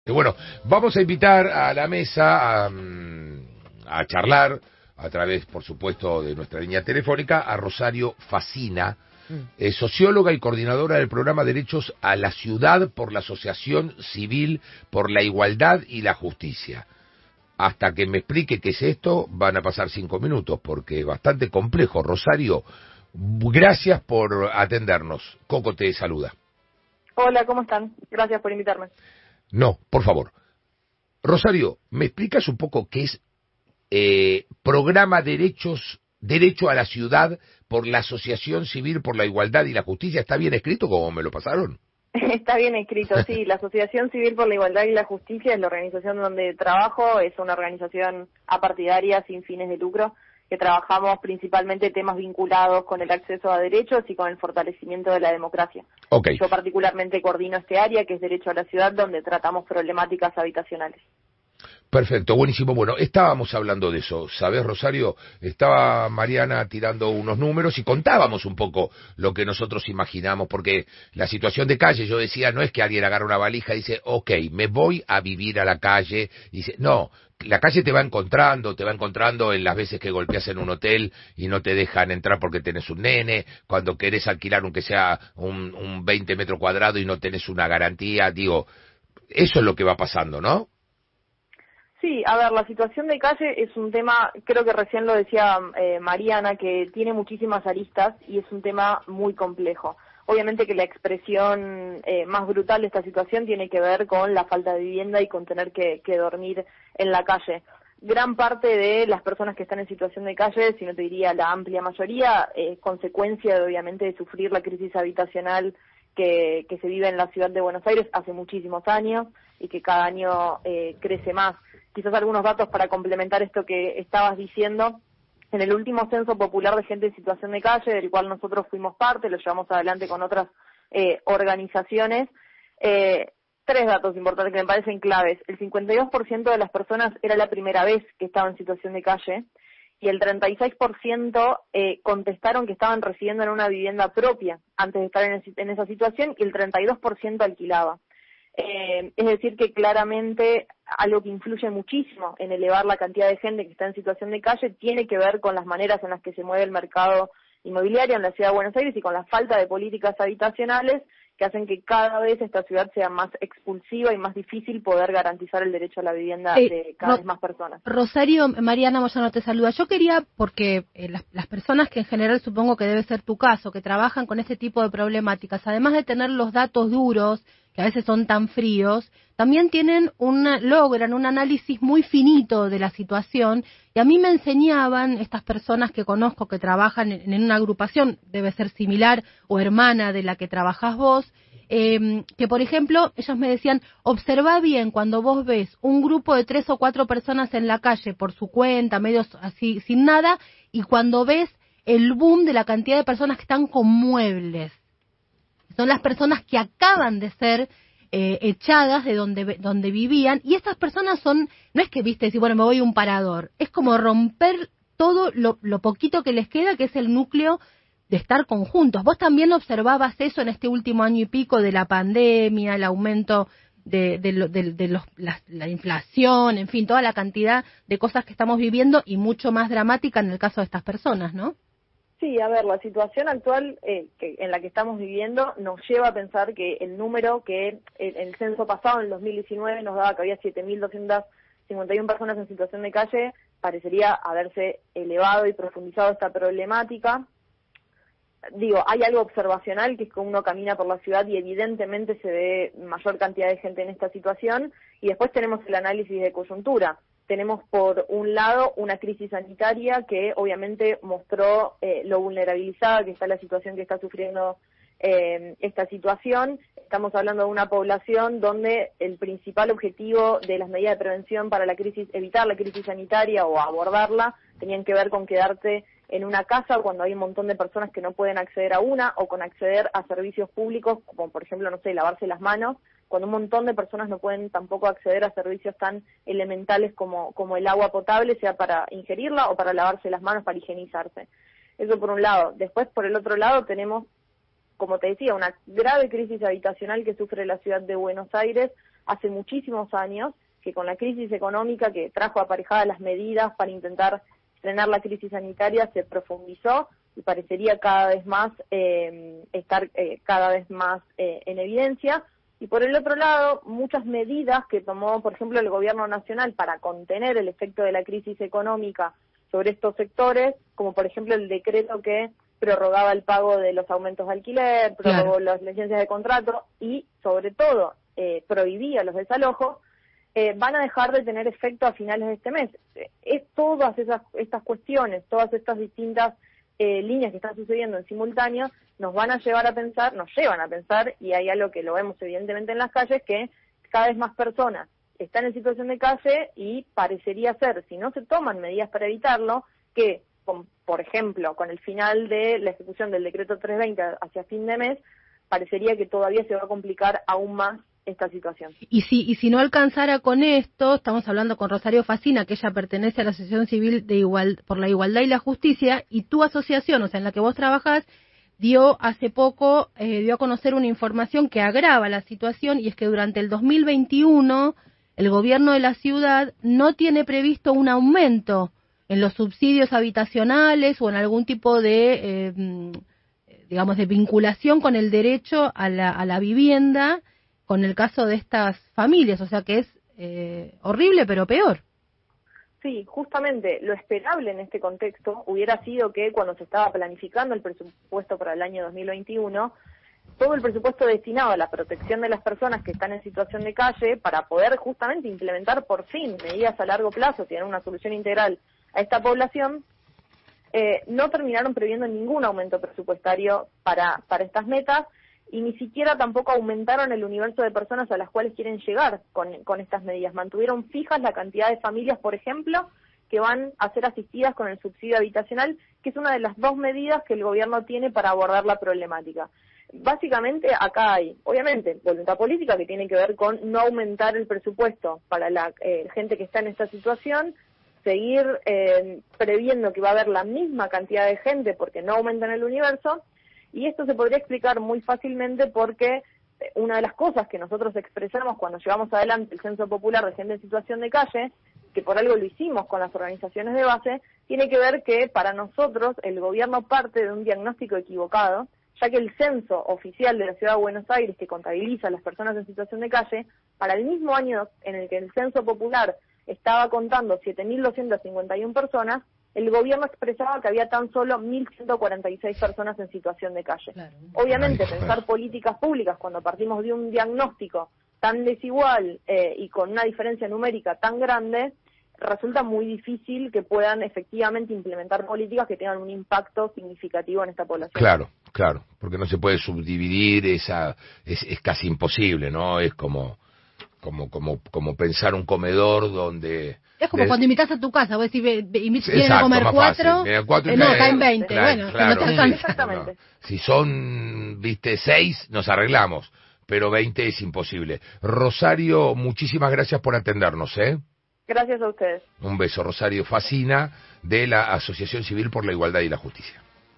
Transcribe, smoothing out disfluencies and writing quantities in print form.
Bueno, vamos a invitar a la mesa a charlar, a través, por supuesto, de nuestra línea telefónica, a Rosario Facina, socióloga y coordinadora del programa Derechos a la Ciudad por la Asociación Civil por la Igualdad y la Justicia. Hasta que me explique qué es esto, van a pasar 5 minutos, porque es bastante complejo. Rosario, gracias por atendernos. Coco te saluda. Hola, ¿cómo están? Gracias por invitarme. No, por favor. Rosario, ¿me explicas un poco qué es programa Derecho a la Ciudad por la Asociación Civil por la Igualdad y la Justicia? ¿Está bien escrito como me lo pasaron? Está bien escrito, sí. La Asociación Civil por la Igualdad y la Justicia es la organización donde trabajo. Es una organización apartidaria sin fines de lucro que trabajamos principalmente temas vinculados con el acceso a derechos y con el fortalecimiento de la democracia. Okay. Yo particularmente coordino este área, que es Derecho a la Ciudad, donde tratamos problemáticas habitacionales. Perfecto, buenísimo. Bueno, estábamos hablando de eso, ¿sabés, Rosario? Estaba Mariana tirando unos números y contábamos un poco lo que nosotros imaginamos, porque la situación de calle, yo decía, no es que alguien agarra una valija y dice, ok, me voy a vivir a la calle, y dice, no, la calle te va encontrando en las veces que golpeas en un hotel y no te dejan entrar porque tenés un nene, cuando querés alquilar aunque sea un 20 metros cuadrados y no tenés una garantía, digo, eso es lo que va pasando, ¿no? Sí, a ver, la situación de calle es un tema, creo que recién lo decía Mariana, que tiene muchísimas aristas y es un tema muy complejo. Obviamente que la expresión más brutal de esta situación tiene que ver con la falta de vivienda y con tener que dormir en la calle. Gran parte de las personas que están en situación de calle, si no te diría la amplia mayoría, es consecuencia de, obviamente, de sufrir la crisis habitacional que se vive en la ciudad de Buenos Aires hace muchísimos años y que cada año crece más. Quizás algunos datos para complementar esto que estabas diciendo. En el último censo popular de gente en situación de calle, del cual nosotros fuimos parte, lo llevamos adelante con otras organizaciones, 3 datos importantes que me parecen claves. El 52% de las personas era la primera vez que estaba en situación de calle y el 36% contestaron que estaban residiendo en una vivienda propia antes de estar en esa situación y el 32% alquilaba. Es decir, que claramente algo que influye muchísimo en elevar la cantidad de gente que está en situación de calle tiene que ver con las maneras en las que se mueve el mercado inmobiliario en la ciudad de Buenos Aires y con la falta de políticas habitacionales que hacen que cada vez esta ciudad sea más expulsiva y más difícil poder garantizar el derecho a la vivienda de cada vez más personas. Rosario, Mariana Moyano te saluda. Yo quería, porque las personas que en general supongo que debe ser tu caso, que trabajan con este tipo de problemáticas, además de tener los datos duros, que a veces son tan fríos, también logran un análisis muy finito de la situación, y a mí me enseñaban estas personas que conozco que trabajan en una agrupación, debe ser similar o hermana de la que trabajás vos, que por ejemplo, ellos me decían, observa bien cuando vos ves un grupo de 3 o 4 personas en la calle por su cuenta, medios así, sin nada, y cuando ves el boom de la cantidad de personas que están con muebles. Son las personas que acaban de ser echadas de donde vivían, y estas personas son, no es que viste decir, bueno, me voy a un parador, es como romper todo lo poquito que les queda, que es el núcleo de estar conjuntos. ¿Vos también observabas eso en este último año y pico de la pandemia, el aumento la inflación, en fin, toda la cantidad de cosas que estamos viviendo y mucho más dramática en el caso de estas personas, ¿no? Sí, a ver, la situación actual en la que estamos viviendo nos lleva a pensar que el número que en el censo pasado, en el 2019, nos daba que había 7.251 personas en situación de calle, parecería haberse elevado y profundizado esta problemática. Digo, hay algo observacional, que es que uno camina por la ciudad y evidentemente se ve mayor cantidad de gente en esta situación, y después tenemos el análisis de coyuntura. Tenemos por un lado una crisis sanitaria que obviamente mostró lo vulnerabilizada que está la situación que está sufriendo esta situación. Estamos hablando de una población donde el principal objetivo de las medidas de prevención para la crisis, evitar la crisis sanitaria o abordarla, tenían que ver con quedarse en una casa cuando hay un montón de personas que no pueden acceder a una, o con acceder a servicios públicos, como por ejemplo, no sé, lavarse las manos, cuando un montón de personas no pueden tampoco acceder a servicios tan elementales como el agua potable, sea para ingerirla o para lavarse las manos, para higienizarse. Eso por un lado. Después, por el otro lado, tenemos, como te decía, una grave crisis habitacional que sufre la ciudad de Buenos Aires, hace muchísimos años, que con la crisis económica que trajo aparejadas las medidas para intentar frenar la crisis sanitaria se profundizó y parecería cada vez más estar cada vez más en evidencia. Y por el otro lado, muchas medidas que tomó, por ejemplo, el gobierno nacional para contener el efecto de la crisis económica sobre estos sectores, como por ejemplo el decreto que prorrogaba el pago de los aumentos de alquiler, prorrogó las licencias de contrato y, sobre todo, prohibía los desalojos, van a dejar de tener efecto a finales de este mes. Todas estas cuestiones, todas estas distintas líneas que están sucediendo en simultáneo, nos llevan a pensar, y hay algo que lo vemos evidentemente en las calles, que cada vez más personas están en situación de calle y parecería ser, si no se toman medidas para evitarlo, que, por ejemplo, con el final de la ejecución del decreto 320 hacia fin de mes, parecería que todavía se va a complicar aún más esta situación. Y si no alcanzara con esto, estamos hablando con Rosario Facina, que ella pertenece a la Asociación Civil por la Igualdad y la Justicia, y tu asociación, o sea, en la que vos trabajás, hace poco dio a conocer una información que agrava la situación, y es que durante el 2021 el gobierno de la ciudad no tiene previsto un aumento en los subsidios habitacionales o en algún tipo de, de vinculación con el derecho a la vivienda, con el caso de estas familias, o sea que es horrible, pero peor. Sí, justamente lo esperable en este contexto hubiera sido que cuando se estaba planificando el presupuesto para el año 2021, todo el presupuesto destinado a la protección de las personas que están en situación de calle, para poder justamente implementar por fin medidas a largo plazo que den una solución integral a esta población, no terminaron previendo ningún aumento presupuestario para estas metas, y ni siquiera tampoco aumentaron el universo de personas a las cuales quieren llegar con estas medidas. Mantuvieron fijas la cantidad de familias, por ejemplo, que van a ser asistidas con el subsidio habitacional, que es una de las dos medidas que el gobierno tiene para abordar la problemática. Básicamente acá hay, obviamente, voluntad política que tiene que ver con no aumentar el presupuesto para la gente que está en esta situación, seguir previendo que va a haber la misma cantidad de gente porque no aumentan el universo. Y esto se podría explicar muy fácilmente porque una de las cosas que nosotros expresamos cuando llevamos adelante el Censo Popular de Gente en Situación de Calle, que por algo lo hicimos con las organizaciones de base, tiene que ver que para nosotros el gobierno parte de un diagnóstico equivocado, ya que el censo oficial de la Ciudad de Buenos Aires, que contabiliza a las personas en situación de calle, para el mismo año en el que el Censo Popular estaba contando 7.251 personas, el gobierno expresaba que había tan solo 1.146 personas en situación de calle. Claro. Obviamente, pensar políticas públicas cuando partimos de un diagnóstico tan desigual y con una diferencia numérica tan grande, resulta muy difícil que puedan efectivamente implementar políticas que tengan un impacto significativo en esta población. Claro, porque no se puede subdividir, es casi imposible, ¿no? Es como pensar un comedor donde... Es como cuando invitas a tu casa, vos decís, vienen a comer cuatro, no, caen 20, claro, no te alcanza. Exactamente. No. Si son, 6, nos arreglamos, pero 20 es imposible. Rosario, muchísimas gracias por atendernos, ¿eh? Gracias a ustedes. Un beso, Rosario Facina, de la Asociación Civil por la Igualdad y la Justicia.